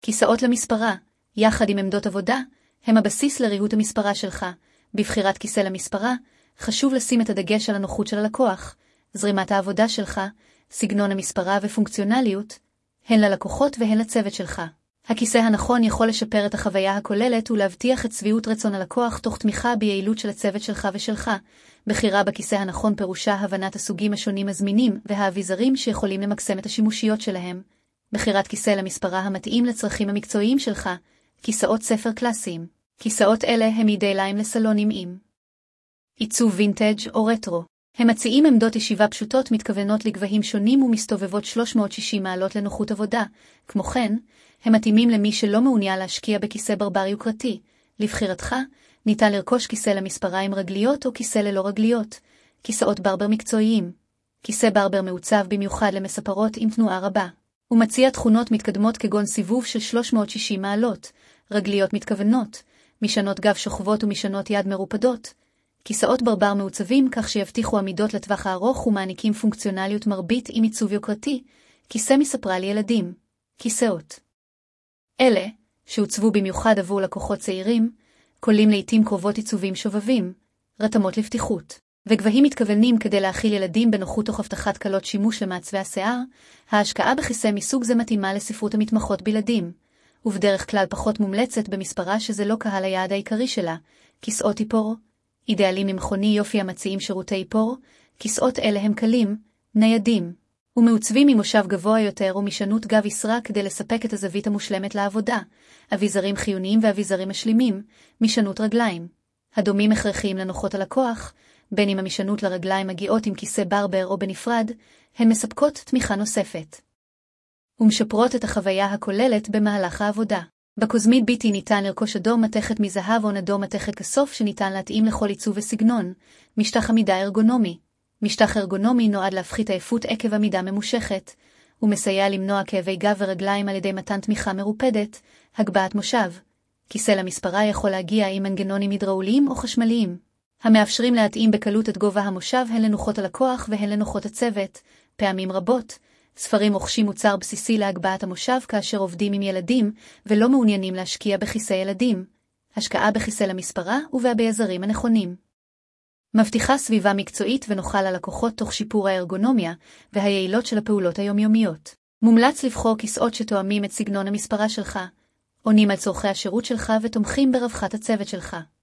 כיסאות למספרה, יחד עם עמדות עבודה, הם הבסיס לריהוט המספרה שלך. בבחירת כיסא למספרה, חשוב לשים את הדגש על הנוחות של הלקוח, זרימת העבודה שלך, סגנון המספרה ופונקציונליות, הן ללקוחות והן לצוות שלך. הכיסא הנכון יכול לשפר את החוויה הכוללת ולהבטיח את שביעות רצון הלקוח תוך תמיכה ביעילות של הצוות שלך ושלך. בחירה בכיסא הנכון פירושה הבנת הסוגים השונים הזמינים והאביזרים שיכולים למקסם את השימושיות שלהם. בחירת כיסא למספרה המתאים לצרכים המקצועיים שלך, כיסאות ספר קלאסיים. כיסאות אלה הם אידיאליים לסלונים עם עיצוב וינטג' או רטרו. הם מציעים עמדות ישיבה פשוטות מתכוונות לגבהים שונים ומסתובבות 360 מעלות לנוחות עבודה. כמו כן, הם מתאימים למי שלא מעוניין להשקיע בכיסא ברבר יוקרתי. לבחירתך, ניתן לרכוש כיסא למספרה עם רגליות או כיסא ללא רגליות. כיסאות ברבר מקצועיים. כיסא ברבר מעוצב במיוחד למספרות עם תנועה רבה. הוא מציע תכונות מתקדמות כגון סיבוב של 360 מעלות, רגליות מתכוונות, משענות גב שוכבות ומשענות יד מרופדות. כיסאות ברבר מעוצבים כך שיבטיחו עמידות לטווח הארוך ומעניקים פונקציונליות מרבית עם עיצוב יוקרתי. כיסא מספרה לילדים. כיסאות אלה, שהוצבו במיוחד עבור לקוחות צעירים, כוללים לעתים קרובות עיצובים שובבים, רתמות לפתיחות, וגבהים מתכוונים כדי להכיל ילדים בנוחות תוך הבטחת קלות שימוש למעצבי השיער. ההשקעה בכיסא מסוג זה מתאימה לספרות המתמחות בילדים, ובדרך כלל פחות מומלצת במספרה שזה לא קהל היעד העיקרי שלה. כיסאות איפור, אידיאלים למכוני יופי המציעים שירותי איפור. כיסאות אלה הם קלים, ניידים, ומעוצבים ממושב גבוה יותר ומשענות גב יסרה כדי לספק את הזווית המושלמת לעבודה. אביזרים חיוניים ואביזרים משלימים, משענות רגליים, הדומים הכרחיים לנוחות הלקוח, בין אם המשענות לרגליים מגיעות עם כיסא ברבר או בנפרד, הן מספקות תמיכה נוספת ומשפרות את החוויה הכוללת במהלך העבודה. בקוזמית ביטי ניתן לרכוש אדום מתכת מזהב או אדום מתכת כסוף שניתן להתאים לכל עיצוב וסגנון. משטח עמידה ארגונומי. משטח ארגונומי נועד להפחית עייפות עקב עמידה ממושכת, ומסייע למנוע כאבי גב ורגליים על ידי מתן תמיכה מרופדת. הגבהת מושב. כיסא למספרה יכול להגיע עם מנגנונים הידראוליים או חשמליים, המאפשרים להתאים בקלות את גובה המושב הן לנוחות הלקוח והן לנוחות הצוות. פעמים רבות, ספרים רוכשים מוצר בסיסי להגבהת המושב כאשר עובדים עם ילדים ולא מעוניינים להשקיע בכיסא ילדים. השקעה בכיסא למספרה ובאביזרים הנכונים מבטיחה סביבה מקצועית ונוחה ללקוחות תוך שיפור הארגונומיה והיעילות של הפעולות היומיומיות. מומלץ לבחור כיסאות שתואמים את סגנון המספרה שלך, עונים על צורכי השירות שלך ותומכים ברווחת הצוות שלך.